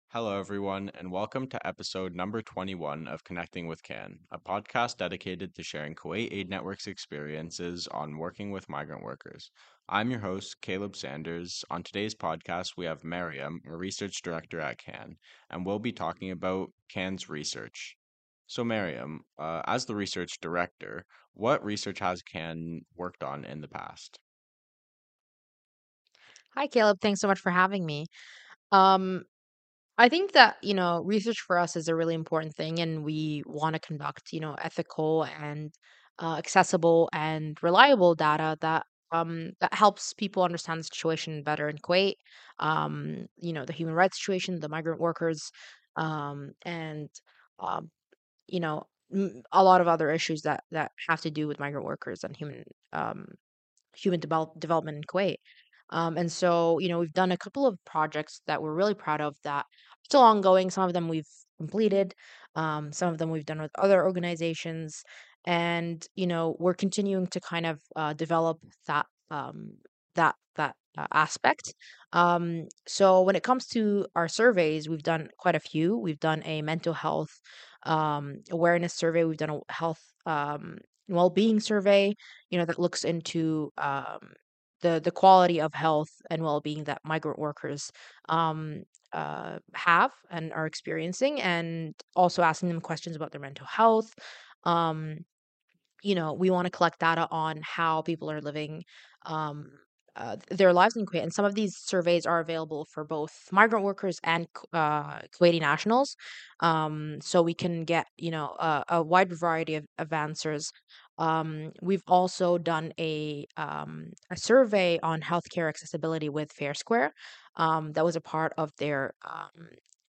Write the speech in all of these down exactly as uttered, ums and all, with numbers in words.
Hello, everyone, and welcome to episode number twenty-one of Connecting with CAN, a podcast dedicated to sharing Kuwait Aid Network's experiences on working with migrant workers. I'm your host, Caleb Sanders. On today's podcast, we have Mariam, a research director at CAN, and we'll be talking about CAN's research. So, Mariam, uh, as the research director, what research has CAN worked on in the past? Hi, Caleb. Thanks so much for having me. Um, I think that, you know, research for us is a really important thing, and we want to conduct, you know, ethical and uh, accessible and reliable data that um, that helps people understand the situation better in Kuwait. Um, you know, the human rights situation, the migrant workers, um, and um, you know, m- a lot of other issues that that have to do with migrant workers and human um, human develop, development in Kuwait. Um, and so, you know, we've done a couple of projects that we're really proud of that are still ongoing. Some of them we've completed, um, some of them we've done with other organizations. And, you know, we're continuing to kind of uh, develop that um, that that uh, aspect. Um, so when it comes to our surveys, we've done quite a few. We've done a mental health um, awareness survey. We've done a health um, well-being survey, you know, that looks into um, the the quality of health and well-being that migrant workers um, uh, have and are experiencing, and also asking them questions about their mental health. Um, you know, we want to collect data on how people are living um, uh, their lives in Kuwait. And some of these surveys are available for both migrant workers and Ku- uh, Kuwaiti nationals. Um, so we can get, you know, a, a wide variety of, of answers. Um, we've also done a um, a survey on healthcare accessibility with Fair Square. Um, that was a part of their um,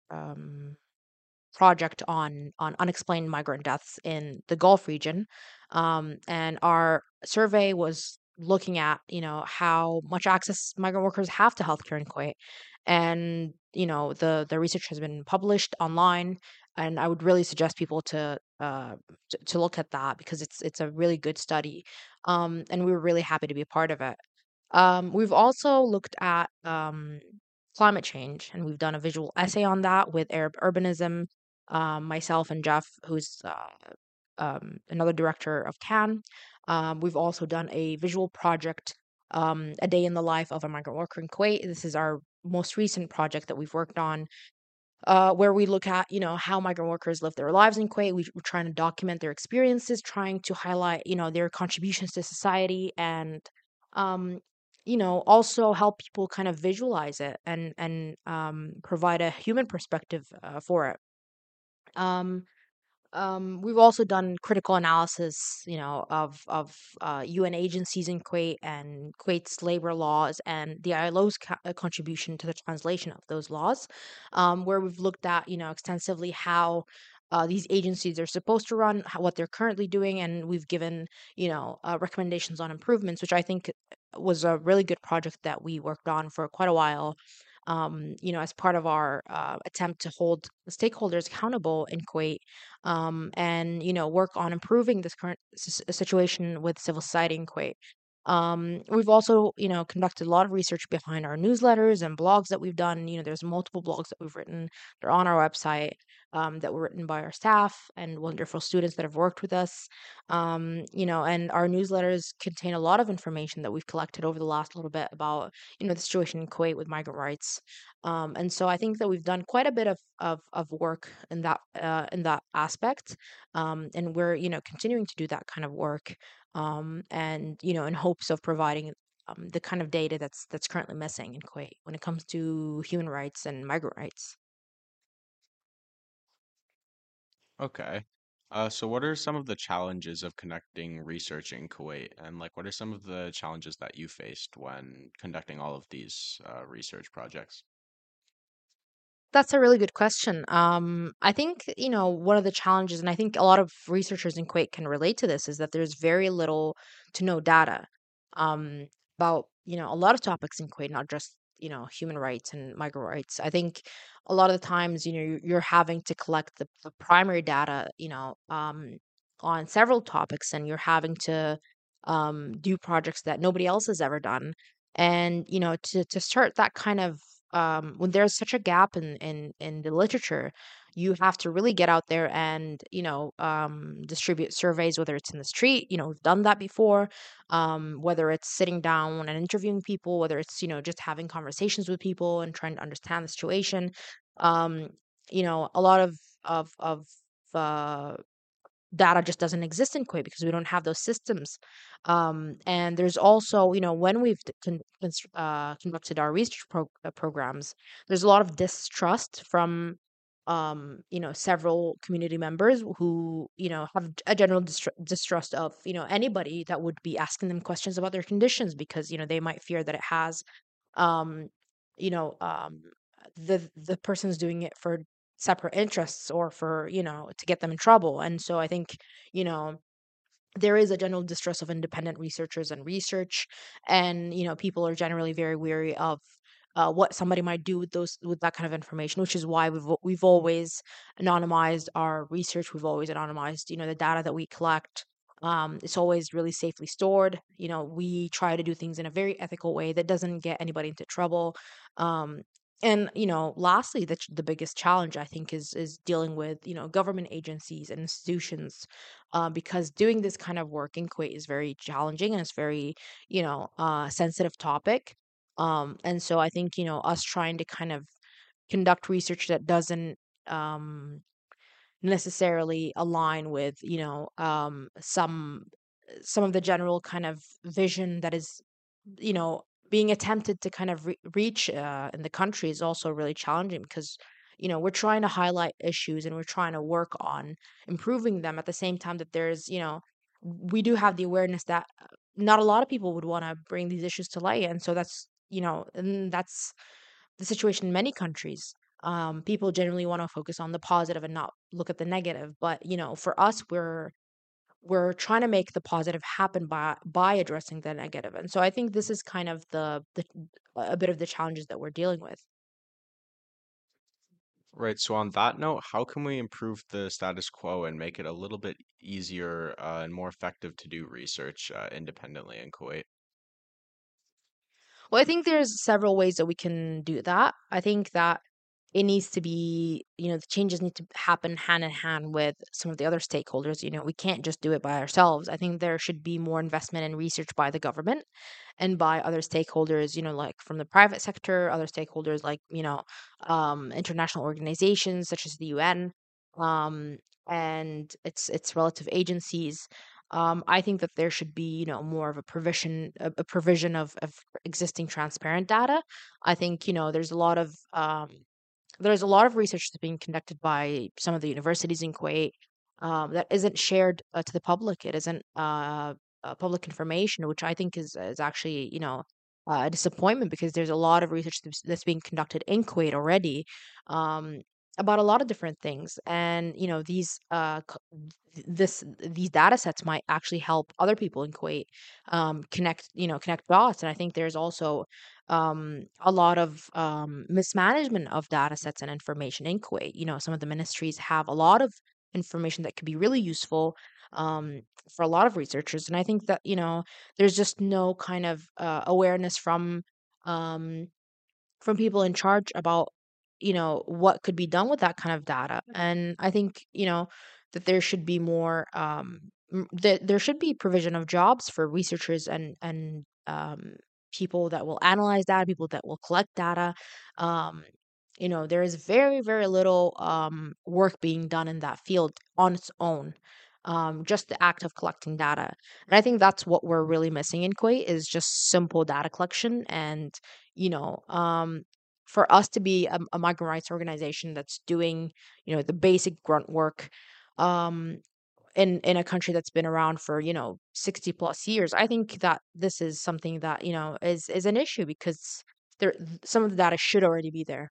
um, project on on unexplained migrant deaths in the Gulf region. Um, and our survey was looking at, you know, how much access migrant workers have to healthcare in Kuwait. And, you know, the the research has been published online, and I would really suggest people to uh to, to look at that because it's it's a really good study. Um, and we were really happy to be a part of it. Um, we've also looked at um, climate change, and we've done a visual essay on that with Arab urbanism. Um, myself and Jeff, who's uh, um, another director of CAN. Um, we've also done a visual project, um, A Day in the Life of a Migrant Worker in Kuwait. This is our most recent project that we've worked on, uh, where we look at, you know, how migrant workers live their lives in Kuwait. We, we're trying to document their experiences, trying to highlight, you know, their contributions to society, and, um, you know, also help people kind of visualize it and and um, provide a human perspective uh, for it. Um, um, we've also done critical analysis, you know, of of uh, U N agencies in Kuwait and Kuwait's labor laws and the I L O's ca- uh, contribution to the translation of those laws, um, where we've looked at, you know, extensively how uh, these agencies are supposed to run, how, what they're currently doing, and we've given, you know, uh, recommendations on improvements, which I think was a really good project that we worked on for quite a while, um, you know, as part of our uh, attempt to hold stakeholders accountable in Kuwait, um, and you know, work on improving this current s- situation with civil society in Kuwait. Um, we've also, you know, conducted a lot of research behind our newsletters and blogs that we've done. You know, there's multiple blogs that we've written. They're on our website, um, that were written by our staff and wonderful students that have worked with us. Um, you know, and our newsletters contain a lot of information that we've collected over the last little bit about, you know, the situation in Kuwait with migrant rights. Um, and so I think that we've done quite a bit of of, of work in that uh, in that aspect, um, and we're, you know, continuing to do that kind of work, um, and you know, in hopes of providing um, the kind of data that's that's currently missing in Kuwait when it comes to human rights and migrant rights. Okay. Uh, so what are some of the challenges of conducting research in Kuwait? And like, what are some of the challenges that you faced when conducting all of these uh, research projects? That's a really good question. Um, I think, you know, one of the challenges, and I think a lot of researchers in Kuwait can relate to this, is that there's very little to no data um, about, you know, a lot of topics in Kuwait, not just, you know, human rights and migrant rights. I think a lot of the times, you know, you're, you're having to collect the, the primary data, you know, um, on several topics, and you're having to um, do projects that nobody else has ever done. And, you know, to, to start that kind of um, when there's such a gap in in in the literature, you have to really get out there and, you know, um, distribute surveys, whether it's in the street, you know, we've done that before, um, whether it's sitting down and interviewing people, whether it's, you know, just having conversations with people and trying to understand the situation. Um, you know, a lot of of of uh, data just doesn't exist in Kuwait because we don't have those systems. Um, and there's also, you know, when we've d- con- cons- uh, conducted our research pro- uh, programs, there's a lot of distrust from, um, you know, several community members who, you know, have a general distr- distrust of, you know, anybody that would be asking them questions about their conditions because, you know, they might fear that it has um, you know, um, the the person's doing it for separate interests or for, you know, to get them in trouble. And so I think, you know, there is a general distrust of independent researchers and research, and you know, people are generally very weary of uh, what somebody might do with those with that kind of information, which is why we've al- we've always anonymized our research. We've always anonymized, you know, the data that we collect. Um, it's always really safely stored. You know, we try to do things in a very ethical way that doesn't get anybody into trouble. Um, and you know, lastly, the ch- the biggest challenge I think is is dealing with, you know, government agencies and institutions, uh, because doing this kind of work in Kuwait is very challenging and it's very, you know, uh, sensitive topic. Um, and so I think, you know, us trying to kind of conduct research that doesn't um, necessarily align with, you know, um, some some of the general kind of vision that is, you know, being attempted to kind of re- reach uh, in the country is also really challenging because, you know, we're trying to highlight issues and we're trying to work on improving them at the same time that there's, you know, we do have the awareness that uh, not a lot of people would want to bring these issues to light. And so that's, you know, and that's the situation in many countries. Um, people generally want to focus on the positive and not look at the negative. But, you know, for us, we're we're trying to make the positive happen by by addressing the negative. And so I think this is kind of the the a bit of the challenges that we're dealing with. Right. So on that note, how can we improve the status quo and make it a little bit easier uh, and more effective to do research uh, independently in Kuwait? Well, I think there's several ways that we can do that. I think that it needs to be, you know, the changes need to happen hand in hand with some of the other stakeholders. You know, we can't just do it by ourselves. I think there should be more investment in research by the government and by other stakeholders, you know, like from the private sector, other stakeholders like, you know, um, international organizations such as the U N, um, and its its relative agencies. Um, I think that there should be, you know, more of a provision, a, a provision of, of existing transparent data. I think, you know, there's a lot of um, there's a lot of research that's being conducted by some of the universities in Kuwait um, that isn't shared uh, to the public. It isn't uh, uh, public information, which I think is is actually, you know, uh, a disappointment because there's a lot of research that's, that's being conducted in Kuwait already um, about a lot of different things, and you know, these uh, c- th- this these data sets might actually help other people in Kuwait um, connect, you know, connect dots. And I think there's also um, a lot of um, mismanagement of data sets and information in Kuwait. You know, some of the ministries have a lot of information that could be really useful um, for a lot of researchers. And I think that, you know, there's just no kind of uh, awareness from um, from people in charge about, you know, what could be done with that kind of data. And I think, you know, that there should be more um m- that there should be provision of jobs for researchers and and um people that will analyze data, people that will collect data. um you know, there is very very little um work being done in that field on its own, um just the act of collecting data. And I think that's what we're really missing in Kuwait is just simple data collection. And you know, um, for us to be a, a migrant rights organization that's doing, you know, the basic grunt work, um, in in a country that's been around for, you know, sixty plus years, I think that this is something that, you know, is is an issue because there some of the data should already be there.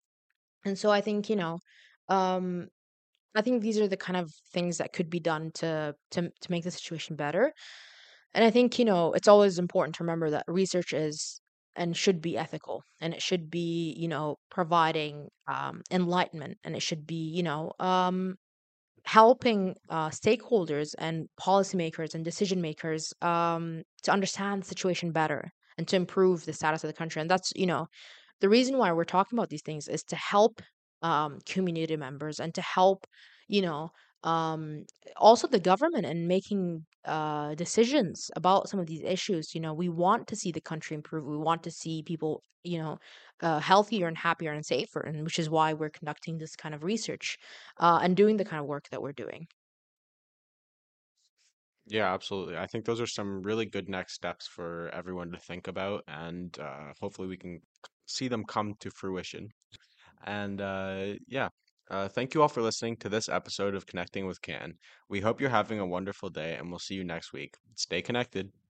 And so I think, you know, um, I think these are the kind of things that could be done to to to make the situation better. And I think, you know, it's always important to remember that research is and should be ethical, and it should be, you know, providing um, enlightenment, and it should be, you know, um, helping uh, stakeholders and policymakers and decision makers um, to understand the situation better and to improve the status of the country. And that's, you know, the reason why we're talking about these things is to help um, community members and to help, you know, um, also the government in making uh, decisions about some of these issues. You know, we want to see the country improve. We want to see people, you know, uh, healthier and happier and safer, and which is why we're conducting this kind of research uh, and doing the kind of work that we're doing. Yeah, absolutely. I think those are some really good next steps for everyone to think about, and uh, hopefully we can see them come to fruition. And uh, yeah, uh, thank you all for listening to this episode of Connecting with Can. We hope you're having a wonderful day, and we'll see you next week. Stay connected.